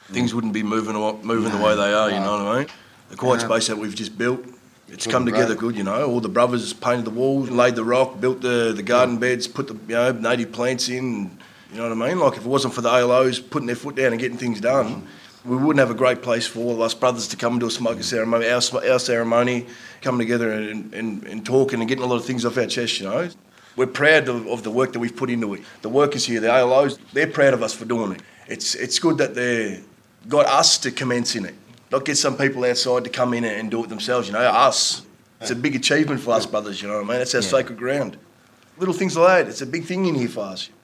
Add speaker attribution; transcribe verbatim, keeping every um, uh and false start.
Speaker 1: things wouldn't be moving moving no, the way they are, no. You know what I mean? The quiet yeah. space that we've just built, it's come together great. Good, you know. All the brothers painted the walls, laid the rock, built the, the garden yeah. beds, put the you know native plants in, you know what I mean? Like if it wasn't for the A L Os putting their foot down and getting things done, mm-hmm. we wouldn't have a great place for all of us brothers to come and do a smoking ceremony, our, our ceremony, coming together and, and, and talking and getting a lot of things off our chest, you know. We're proud of, of the work that we've put into it. The workers here, the A L Os, they're proud of us for doing it. It's it's good that they've got us to commence in it, not get some people outside to come in and do it themselves, you know, us. It's a big achievement for us brothers, you know what I mean? It's our yeah. sacred ground. Little things like that, it's a big thing in here for us.